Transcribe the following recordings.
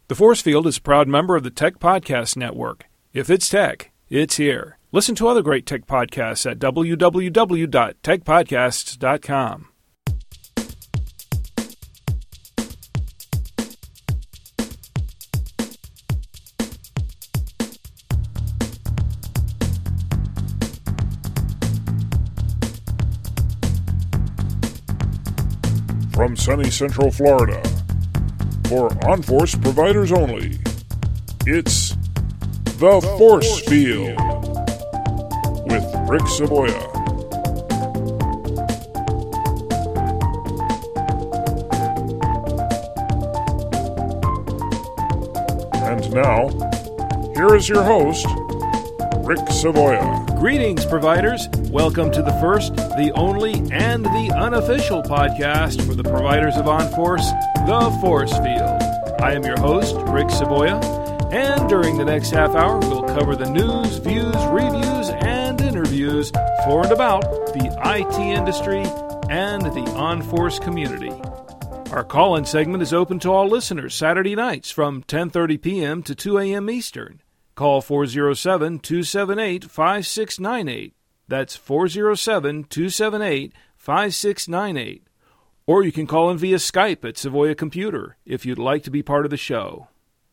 The Force Field is a proud member of the Tech Podcast Network. If it's tech, it's here. Listen to other great tech podcasts at www.techpodcasts.com. From sunny Central Florida, for on-force providers only, it's The Force Field with Rick Savoya. And now, here is your host, Rick Savoya. Greetings, providers. Welcome to the first, the only, and the unofficial podcast for the providers of On-Force, The Force Field. I am your host, Rick Savoya, and during the next half hour, we'll cover the news, views, reviews, and interviews for and about the IT industry and the On-Force community. Our call-in segment is open to all listeners Saturday nights from 10:30 p.m. to 2 a.m. Eastern. Call 407-278-5698. That's 407-278-5698. Or you can call in via Skype at Savoya Computer if you'd like to be part of the show.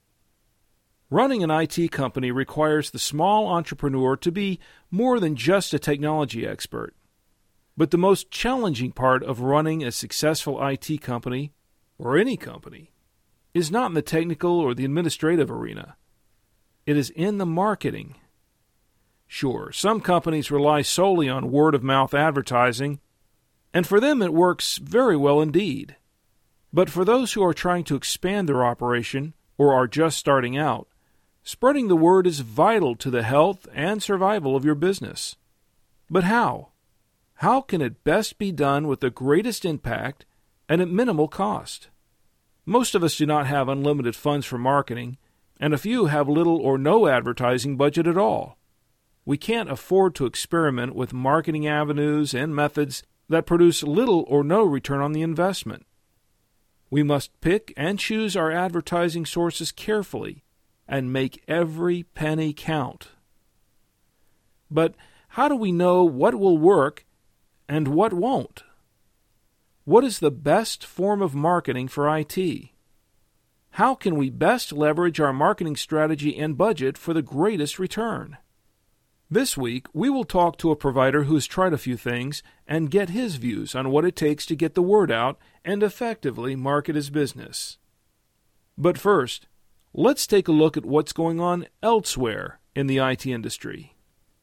Running an IT company requires the small entrepreneur to be more than just a technology expert. But the most challenging part of running a successful IT company, or any company, is not in the technical or the administrative arena. It is in the marketing. Sure, some companies rely solely on word-of-mouth advertising, and for them it works very well indeed. But for those who are trying to expand their operation or are just starting out, spreading the word is vital to the health and survival of your business. But how? How can it best be done with the greatest impact and at minimal cost? Most of us do not have unlimited funds for marketing, and a few have little or no advertising budget at all. We can't afford to experiment with marketing avenues and methods that produce little or no return on the investment. We must pick and choose our advertising sources carefully and make every penny count. But how do we know what will work and what won't? What is the best form of marketing for IT? How can we best leverage our marketing strategy and budget for the greatest return? This week, we will talk to a provider who has tried a few things and get his views on what it takes to get the word out and effectively market his business. But first, let's take a look at what's going on elsewhere in the IT industry.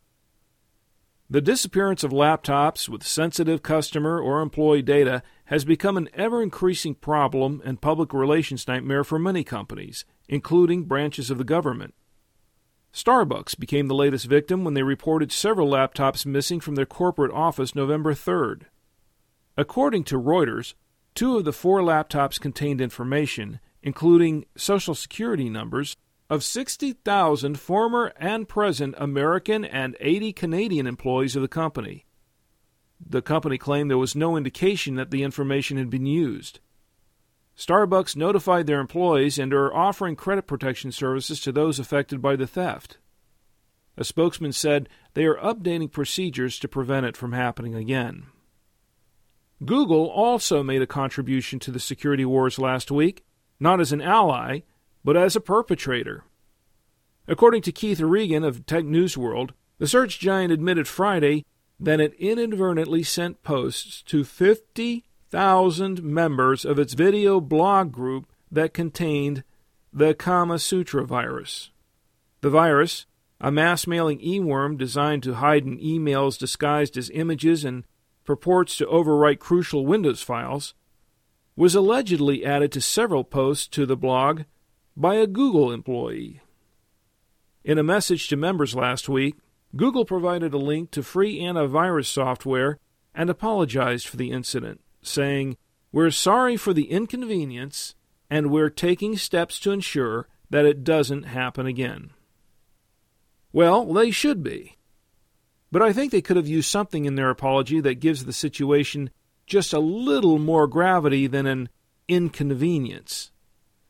The disappearance of laptops with sensitive customer or employee data has become an ever-increasing problem and public relations nightmare for many companies, including branches of the government. Starbucks became the latest victim when they reported several laptops missing from their corporate office November 3rd. According to Reuters, 2 of the 4 laptops contained information, including Social Security numbers, of 60,000 former and present American and 80 Canadian employees of the company. The company claimed there was no indication that the information had been used. Starbucks notified their employees and are offering credit protection services to those affected by the theft. A spokesman said they are updating procedures to prevent it from happening again. Google also made a contribution to the security wars last week, not as an ally, but as a perpetrator. According to Keith Regan of Tech News World, the search giant admitted Friday that it inadvertently sent posts to 50,000 members of its video blog group that contained the Kama Sutra virus. The virus, a mass-mailing e-worm designed to hide in emails disguised as images and purports to overwrite crucial Windows files, was allegedly added to several posts to the blog by a Google employee. In a message to members last week, Google provided a link to free antivirus software and apologized for the incident, saying, "We're sorry for the inconvenience, and we're taking steps to ensure that it doesn't happen again." Well, they should be. But I think they could have used something in their apology that gives the situation just a little more gravity than an inconvenience.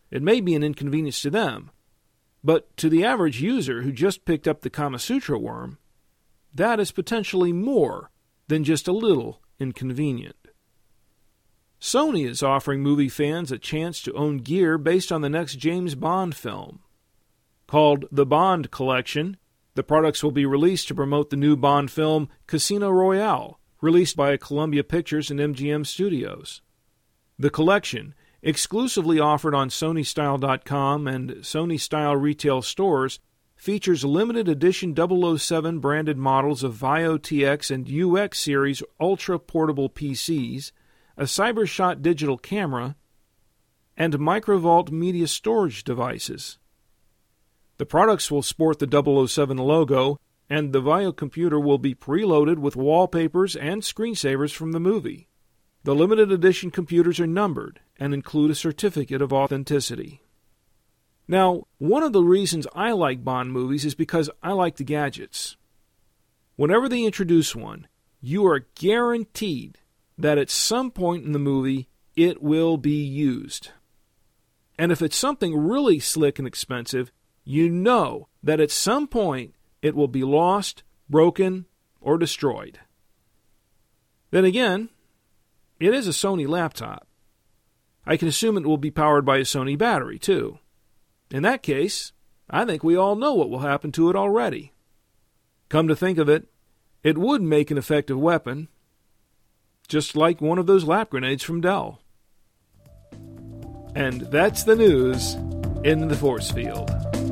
It may be an inconvenience to them, but to the average user who just picked up the Kama Sutra worm, that is potentially more than just a little inconvenient. Sony is offering movie fans a chance to own gear based on the next James Bond film. Called the Bond Collection, the products will be released to promote the new Bond film Casino Royale, released by Columbia Pictures and MGM Studios. The collection, exclusively offered on SonyStyle.com and Sony Style retail stores, features limited edition 007 branded models of VAIO TX and UX series ultra-portable PCs, a CyberShot digital camera, and MicroVault media storage devices. The products will sport the 007 logo, and the VAIO computer will be preloaded with wallpapers and screensavers from the movie. The limited edition computers are numbered and include a certificate of authenticity. Now, one of the reasons I like Bond movies is because I like the gadgets. Whenever they introduce one, you are guaranteed that at some point in the movie it will be used. And if it's something really slick and expensive, you know that at some point it will be lost, broken, or destroyed. Then again, it is a Sony laptop. I can assume it will be powered by a Sony battery, too. In that case, I think we all know what will happen to it already. Come to think of it, it would make an effective weapon, just like one of those lap grenades from Dell. And that's the news in the force field.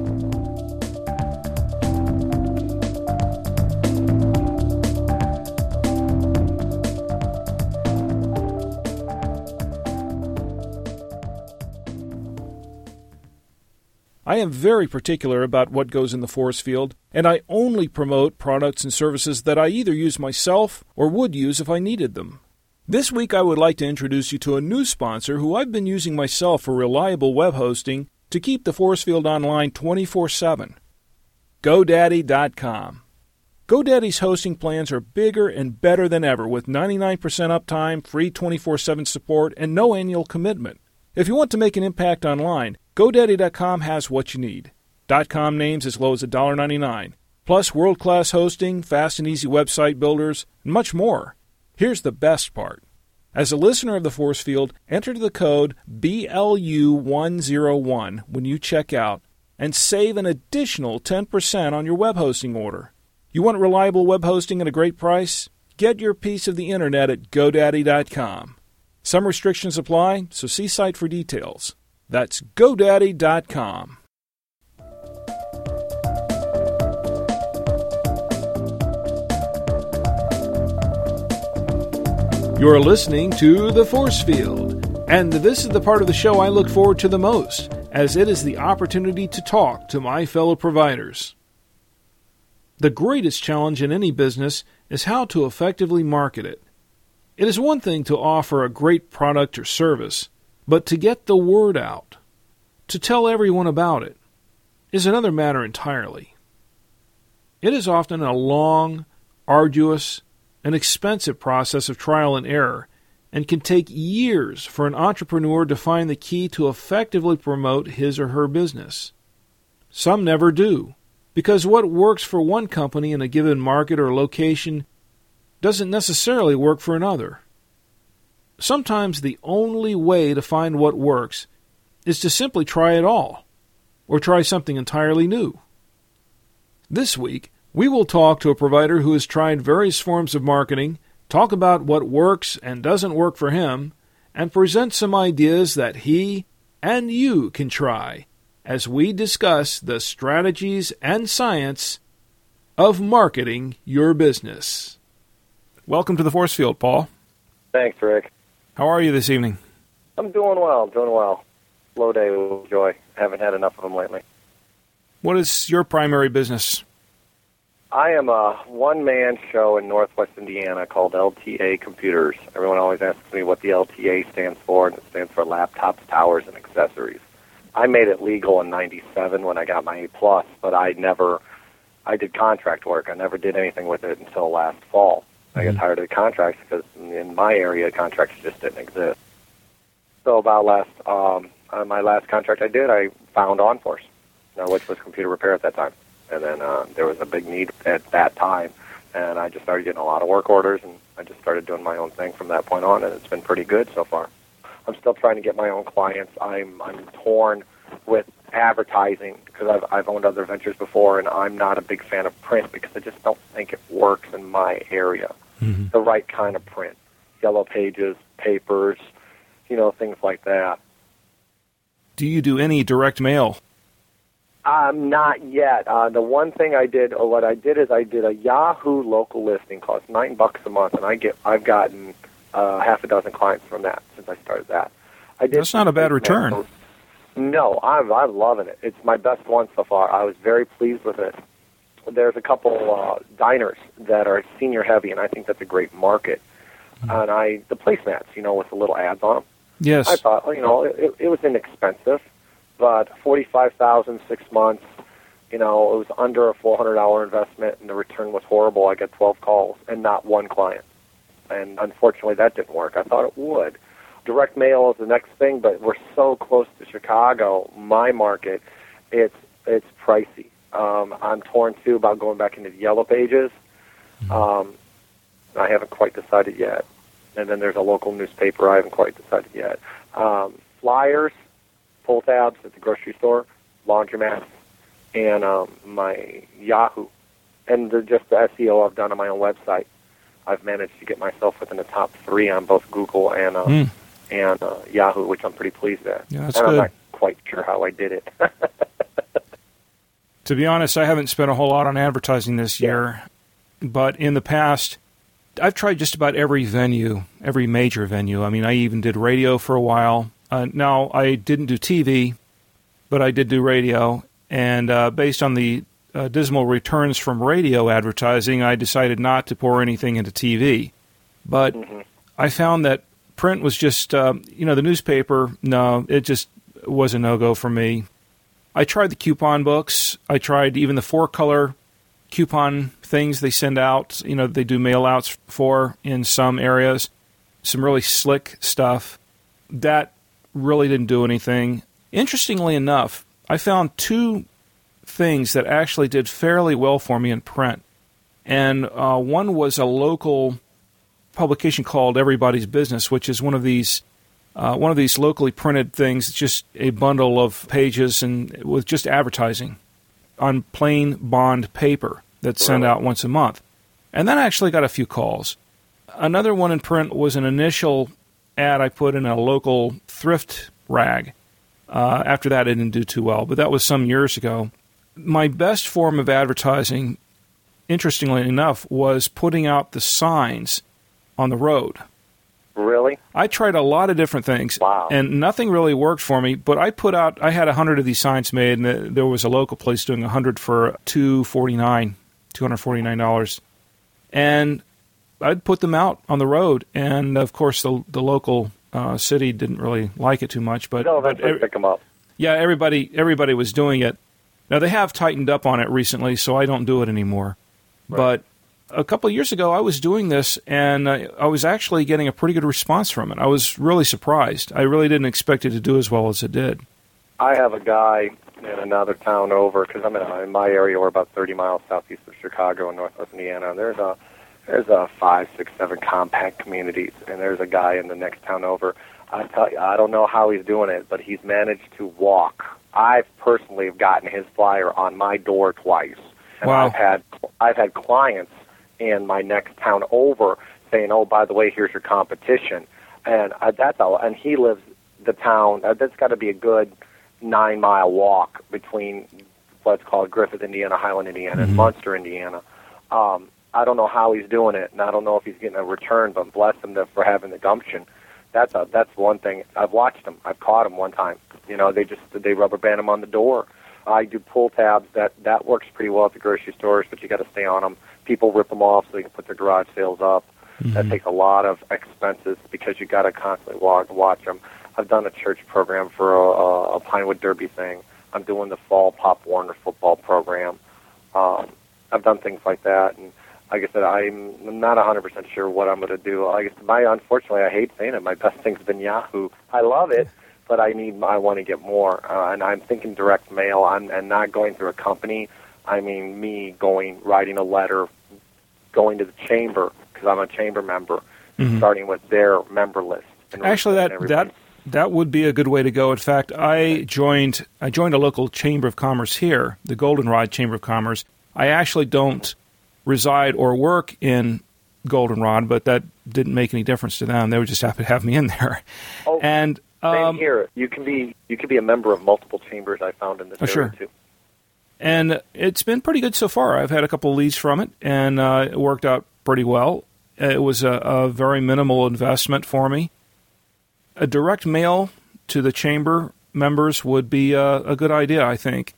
I am very particular about what goes in the force field, and I only promote products and services that I either use myself or would use if I needed them. This week I would like to introduce you to a new sponsor who I've been using myself for reliable web hosting to keep the force field online 24/7. GoDaddy.com. GoDaddy's hosting plans are bigger and better than ever with 99% uptime, free 24/7 support, and no annual commitment. If you want to make an impact online, GoDaddy.com has what you need. .com names as low as $1.99, plus world-class hosting, fast and easy website builders, and much more. Here's the best part. As a listener of the Force Field, enter the code BLU101 when you check out and save an additional 10% on your web hosting order. You want reliable web hosting at a great price? Get your piece of the internet at GoDaddy.com. Some restrictions apply, so see site for details. That's GoDaddy.com. You're listening to The Force Field, and this is the part of the show I look forward to the most, as it is the opportunity to talk to my fellow providers. The greatest challenge in any business is how to effectively market it. It is one thing to offer a great product or service, but to get the word out, to tell everyone about it, is another matter entirely. It is often a long, arduous, and expensive process of trial and error, and can take years for an entrepreneur to find the key to effectively promote his or her business. Some never do, because what works for one company in a given market or location doesn't necessarily work for another. Sometimes the only way to find what works is to simply try it all, or try something entirely new. This week, we will talk to a provider who has tried various forms of marketing, talk about what works and doesn't work for him, and present some ideas that he and you can try as we discuss the strategies and science of marketing your business. Welcome to the Force Field, Paul. Thanks, Rick. How are you this evening? I'm doing well. Slow day with joy. Haven't had enough of them lately. What is your primary business? I am a one-man show in Northwest Indiana called LTA Computers. Everyone always asks me what the LTA stands for, and it stands for Laptops, Towers, and Accessories. I made it legal in '97 when I got my A+, but I did contract work. I never did anything with it until last fall. I got tired of the contracts because in my area, contracts just didn't exist. So about last my last contract I did, I found OnForce, which was computer repair at that time. And then there was a big need at that time, and I just started getting a lot of work orders, and I just started doing my own thing from that point on, and it's been pretty good so far. I'm still trying to get my own clients. I'm torn with advertising because I've owned other ventures before, and I'm not a big fan of print because I just don't think it works in my area. Mm-hmm. The right kind of print, yellow pages, papers, things like that. Do you do any direct mail? Not yet. The one thing I did, or what I did is I did a Yahoo local listing, cost $9 a month, and I've gotten half a dozen clients from that since I started that. That's not a bad return. No, I'm loving it. It's my best one so far. I was very pleased with it. There's a couple diners that are senior heavy, and I think that's a great market. Mm-hmm. And the placemats, with the little ads on them. Yes. I thought, it was inexpensive, but $45,000, 6 months. It was under a $400 investment, and the return was horrible. I got 12 calls and not one client. And unfortunately, that didn't work. I thought it would. Direct mail is the next thing, but we're so close to Chicago, my market, it's pricey. I'm torn, too, about going back into the Yellow Pages. I haven't quite decided yet. And then there's a local newspaper I haven't quite decided yet. Flyers, pull tabs at the grocery store, laundromats, and my Yahoo. And just the SEO I've done on my own website. I've managed to get myself within the top 3 on both Google and Yahoo, which I'm pretty pleased at. Yeah, that's and good. I'm not quite sure how I did it. To be honest, I haven't spent a whole lot on advertising this year, but in the past, I've tried just about every venue, every major venue. I mean, I even did radio for a while. Now, I didn't do TV, but I did do radio, and based on the dismal returns from radio advertising, I decided not to pour anything into TV. But I found that print was just, the newspaper, no, it just was a no-go for me. I tried the coupon books. I tried even the 4-color coupon things they send out, they do mail-outs for in some areas. Some really slick stuff. That really didn't do anything. Interestingly enough, I found 2 things that actually did fairly well for me in print. And one was a local publication called Everybody's Business, which is one of these locally printed things. It's just a bundle of pages and with just advertising on plain bond paper that's sent out once a month. And that actually got a few calls. Another one in print was an initial ad I put in a local thrift rag. After that, it didn't do too well, but that was some years ago. My best form of advertising, interestingly enough, was putting out the signs on the road. Really? I tried a lot of different things, and nothing really worked for me, but I had 100 of these signs made, and there was a local place doing 100 for $249. And I'd put them out on the road, and of course the local city didn't really like it too much. But they'll eventually pick them up. Yeah, everybody was doing it. Now, they have tightened up on it recently, so I don't do it anymore. Right. But a couple of years ago, I was doing this, and I was actually getting a pretty good response from it. I was really surprised. I really didn't expect it to do as well as it did. I have a guy in another town over, because I'm in my area. We're about 30 miles southeast of Chicago in northwest Indiana. And there's a 5, 6, 7 compact communities, and there's a guy in the next town over. I tell you, I don't know how he's doing it, but he's managed to walk. I've personally gotten his flyer on my door twice. And wow. I've had clients in my next town over saying, "Oh, by the way, here's your competition," and that's all. And he lives the town. That's got to be a good 9-mile walk between what's called Griffith, Indiana, Highland, Indiana, and Munster, Indiana. I don't know how he's doing it, and I don't know if he's getting a return, but bless him for having the gumption. That's one thing. I've watched him. I've caught him one time. They rubber band him on the door. I do pull tabs. That works pretty well at the grocery stores, but you got to stay on them. People rip them off so they can put their garage sales up. That takes a lot of expenses because you got to constantly watch them. I've done a church program for a Pinewood Derby thing. I'm doing the fall Pop Warner football program. I've done things like that, and like I said, I'm not 100% sure what I'm going to do. Unfortunately, I hate saying it. My best thing's been Yahoo. I love it, but I want to get more, and I'm thinking direct mail. And not going through a company. I mean, me writing a letter, going to the chamber because I'm a chamber member, starting with their member list. Actually, that would be a good way to go. In fact, I joined a local chamber of commerce here, the Goldenrod Chamber of Commerce. I actually don't reside or work in Goldenrod, but that didn't make any difference to them. They were just happy to have me in there. Oh, and same here. You can be a member of multiple chambers. I found in this area too. And it's been pretty good so far. I've had a couple of leads from it, and it worked out pretty well. It was a very minimal investment for me. A direct mail to the chamber members would be a good idea, I think.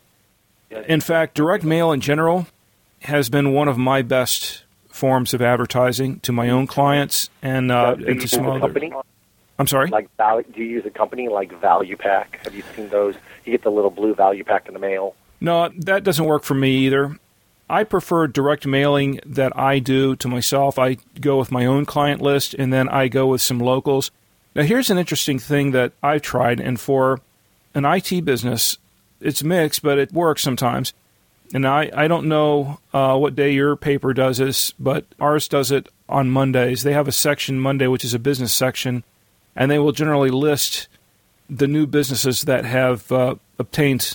In fact, direct mail in general has been one of my best forms of advertising to my own clients and to some other. I'm sorry? Do you use a company like Value Pack? Have you seen those? You get the little blue Value Pack in the mail. No, that doesn't work for me either. I prefer direct mailing that I do to myself. I go with my own client list, and then I go with some locals. Now, here's an interesting thing that I've tried, and for an IT business, it's mixed, but it works sometimes. And I don't know what day your paper does this, but ours does it on Mondays. They have a section Monday, which is a business section, and they will generally list the new businesses that have obtained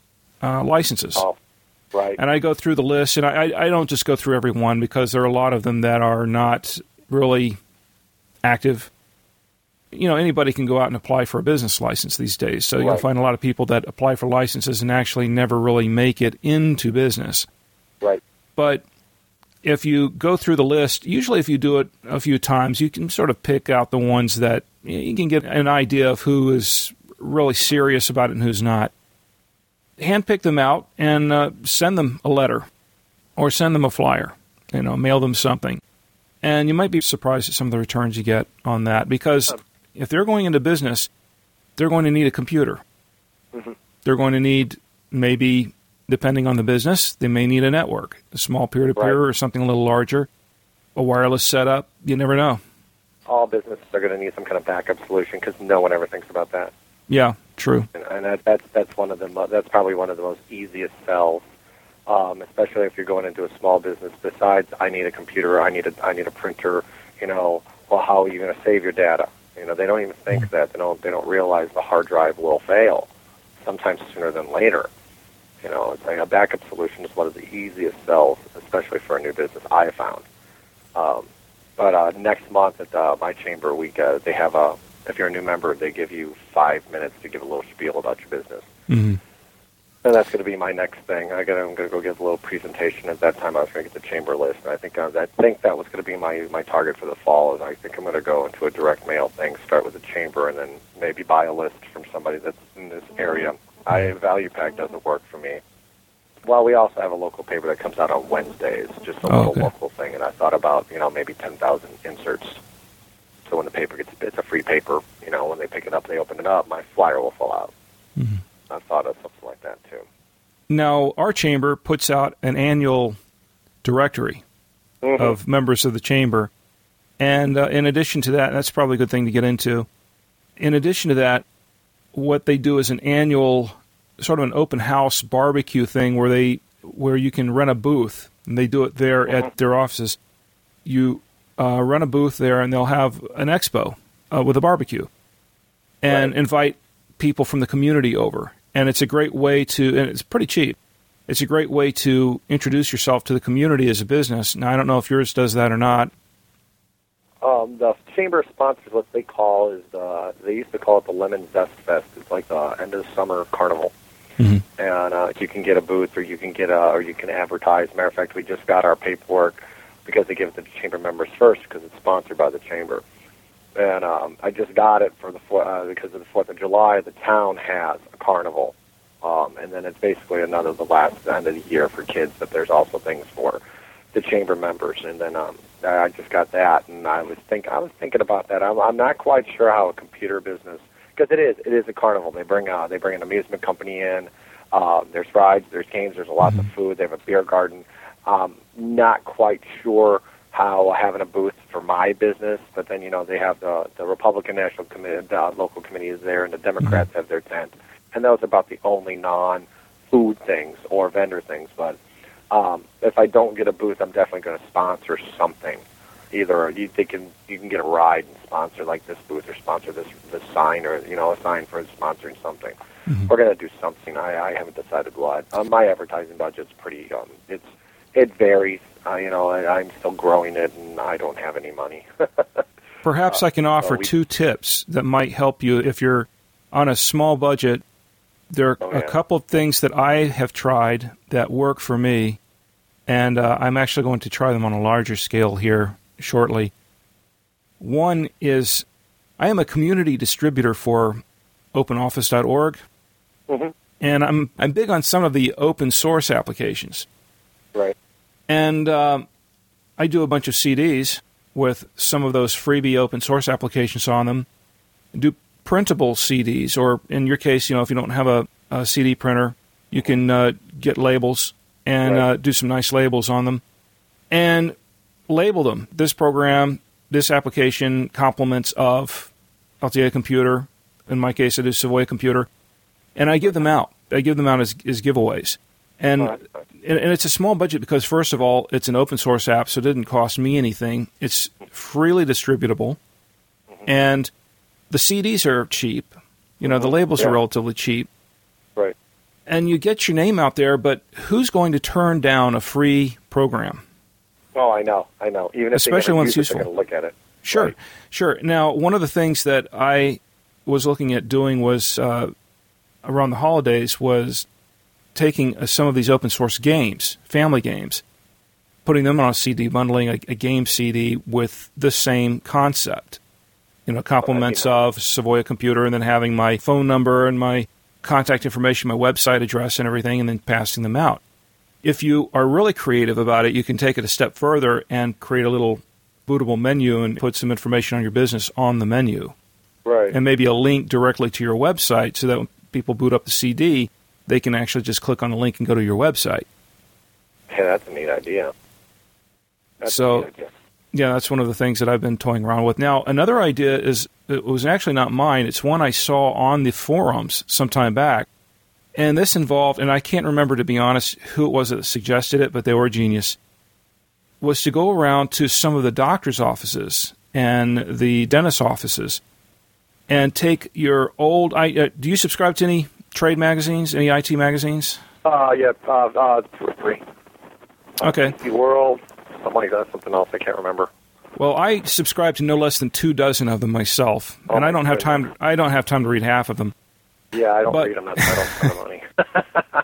licenses. Oh, right. And I go through the list, and I don't just go through every one because there are a lot of them that are not really active. You know, anybody can go out and apply for a business license these days. So you'll find a lot of people that apply for licenses and actually never really make it into business. Right. But if you go through the list, usually if you do it a few times, you can sort of pick out the ones that you can get an idea of who is really serious about it and who's not. Handpick them out and send them a letter or send them a flyer, mail them something. And you might be surprised at some of the returns you get on that because if they're going into business, they're going to need a computer. Mm-hmm. They're going to need maybe, depending on the business, they may need a network, a small peer-to-peer or something a little larger, a wireless setup. You never know. All businesses are going to need some kind of backup solution because no one ever thinks about that. Yeah, true. And that's one of the that's probably one of the most easiest sells, especially if you're going into a small business. Besides, I need a computer, I need a printer. Well, how are you going to save your data? They don't even think that. They don't realize the hard drive will fail, sometimes sooner than later. It's like a backup solution is one of the easiest sells, especially for a new business. I have found. But next month at my chamber, they have if you're a new member, they give you 5 minutes to give a little spiel about your business. Mm-hmm. And that's going to be my next thing. I'm going to go give a little presentation. At that time, I was going to get the chamber list. And I think that was going to be my target for the fall. Is I think I'm going to go into a direct mail thing, start with the chamber, and then maybe buy a list from somebody that's in this area. Value Pack doesn't work for me. Well, we also have a local paper that comes out on Wednesdays, just a little local thing. And I thought about maybe 10,000 inserts. So when the paper it's a free paper. When they pick it up, they open it up, my flyer will fall out. Mm-hmm. I thought of something like that, too. Now, our chamber puts out an annual directory of members of the chamber. And in addition to that, that's probably a good thing to get into. In addition to that, what they do is an annual sort of an open house barbecue thing where you can rent a booth. And they do it there at their offices. You run a booth there, and they'll have an expo with a barbecue and invite people from the community over. And it's a great way and it's pretty cheap. It's a great way to introduce yourself to the community as a business. Now, I don't know if yours does that or not. The chamber sponsors what they call they used to call it the Lemon Zest Fest. It's like the end of the summer carnival. Mm-hmm. And you can get a booth or you can advertise. Matter of fact, we just got our paperwork because they give it to the chamber members first because it's sponsored by the chamber. And I just got it for because of the 4th of July. The town has a carnival, and then it's basically the last end of the year for kids. But there's also things for the chamber members. And then I just got that, and I was thinking about that. I'm not quite sure how a computer business, because it is a carnival. They bring an amusement company in. There's rides, there's games, there's lots of food. They have a beer garden. Not quite sure how having a booth for my business, but then, they have the Republican National Committee, the local committee is there, and the Democrats have their tent. And those are about the only non-food things or vendor things. But if I don't get a booth, I'm definitely going to sponsor something. Either you can get a ride and sponsor like this booth, or sponsor this sign, or a sign for sponsoring something. Mm-hmm. We're going to do something. I haven't decided what. My advertising budget's pretty. It varies. I'm still growing it, and I don't have any money. Perhaps I can offer 2 tips that might help you if you're on a small budget. There are a couple of things that I have tried that work for me, and I'm actually going to try them on a larger scale here shortly. One is I am a community distributor for OpenOffice.org, mm-hmm. and I'm big on some of the open source applications. Right. And I do a bunch of CDs with some of those freebie open source applications on them. I do printable CDs, or in your case, if you don't have a CD printer, you can get labels and do some nice labels on them and label them. This program, this application complements of LTA Computer. In my case, it is Savoya Computer. And I give them out. I give them out as giveaways. And it's a small budget because, first of all, it's an open source app, so it didn't cost me anything. It's freely distributable. And the CDs are cheap. The labels are relatively cheap. Right. And you get your name out there, but who's going to turn down a free program? Oh, I know. Even if especially when it's useful, useful. they're going to look at it. Sure, right. Sure. Now, one of the things that I was looking at doing was around the holidays was taking some of these open source games, family games, putting them on a CD, bundling a game CD with the same concept. Compliments of Savoya Computer, and then having my phone number and my contact information, my website address and everything, and then passing them out. If you are really creative about it, you can take it a step further and create a little bootable menu and put some information on your business on the menu. Right. And maybe a link directly to your website so that when people boot up the CD, they can actually just click on the link and go to your website. Yeah, that's a neat idea. Yeah, that's one of the things that I've been toying around with. Now, another idea is, it was actually not mine. It's one I saw on the forums some time back. And this involved, and I can't remember, to be honest, who it was that suggested it, but they were genius, was to go around to some of the doctor's offices and the dentist's offices and take your old... do you subscribe to any trade magazines, any IT magazines? Yeah, 3. Okay. IT World, something like that, something else, I can't remember. Well, I subscribe to no less than 24 of them myself, and I don't have time. I don't have time to read half of them. Yeah, I don't read them. That's why I don't spend the money.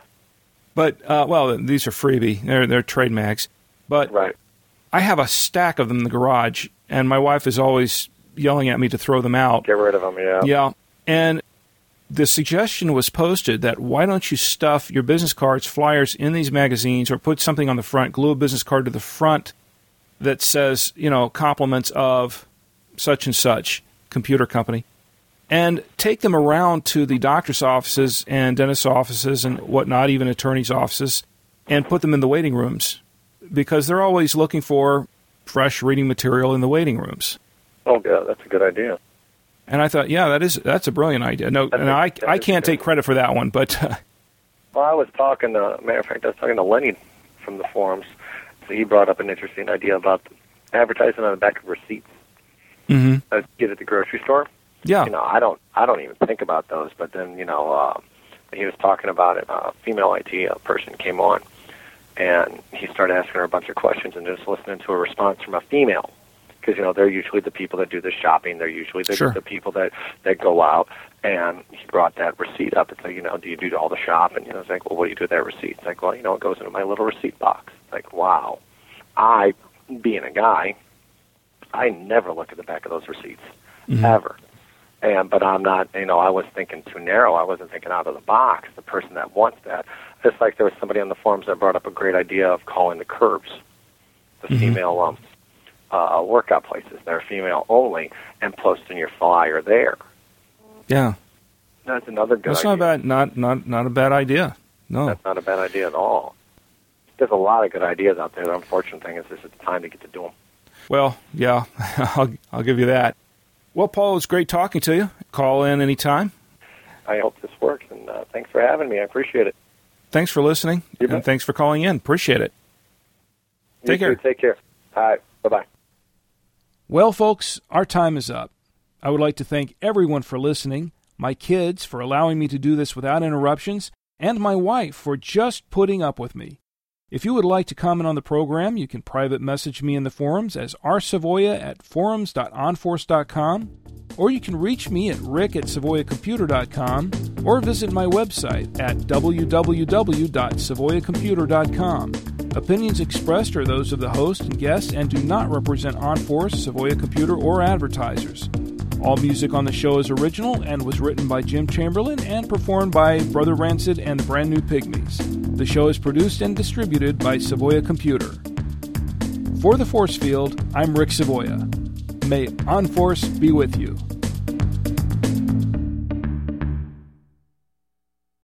But these are freebie. They're trade mags. But right. I have a stack of them in the garage, and my wife is always yelling at me to throw them out. Get rid of them. Yeah. Yeah, and the suggestion was posted that why don't you stuff your business cards, flyers in these magazines, or put something on the front, glue a business card to the front that says, compliments of such and such computer company, and take them around to the doctor's offices and dentist's offices and whatnot, even attorneys' offices, and put them in the waiting rooms, because they're always looking for fresh reading material in the waiting rooms. Oh, yeah, that's a good idea. And I thought, that's a brilliant idea. No, I can't take credit for that one, but... Well, I was talking to Lenny from the forums. So he brought up an interesting idea about advertising on the back of receipts. Mm-hmm. Get at the grocery store. Yeah. I don't even think about those. But then, he was talking about it. A female IT person came on, and he started asking her a bunch of questions and just listening to a response from a female. Because, they're usually the people that do the shopping. They're usually the people that go out. And he brought that receipt up and said, do you do all the shopping? It's like, well, what do you do with that receipt? It's like, well, it goes into my little receipt box. It's like, wow. I, being a guy, I never look at the back of those receipts, ever. But I'm not, I was thinking too narrow. I wasn't thinking out of the box. The person that wants that. It's like there was somebody on the forums that brought up a great idea of calling the curbs, the female workout places. They're female only, and posting your flyer there. Yeah. That's another good idea. That's not a bad idea. No. That's not a bad idea at all. There's a lot of good ideas out there. The unfortunate thing is this is the time to get to do them. Well, yeah, I'll give you that. Well, Paul, it was great talking to you. Call in anytime. I hope this works, and thanks for having me. I appreciate it. Thanks for listening, and thanks for calling in. Appreciate it. Take care. Take care. All right. Bye-bye. Well, folks, our time is up. I would like to thank everyone for listening, my kids for allowing me to do this without interruptions, and my wife for just putting up with me. If you would like to comment on the program, you can private message me in the forums as rsavoya@forums.onforce.com, or you can reach me at rick@savoyacomputer.com, or visit my website at www.savoyacomputer.com. Opinions expressed are those of the host and guests and do not represent OnForce, Savoya Computer, or advertisers. All music on the show is original and was written by Jim Chamberlain and performed by Brother Rancid and the Brand New Pygmies. The show is produced and distributed by Savoya Computer. For the Force Field, I'm Rick Savoya. May OnForce be with you.